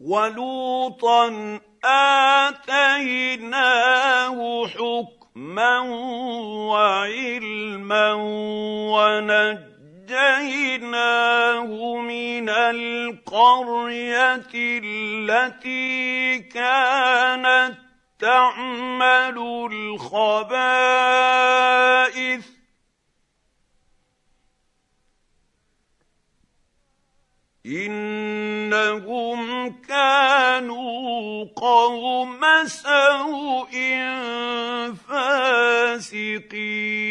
ولوطا آتيناه حكما وعلما ونجيناه من القرية التي كانت تعمل الخبائث إنهم كانوا قوم سوء فاسقين.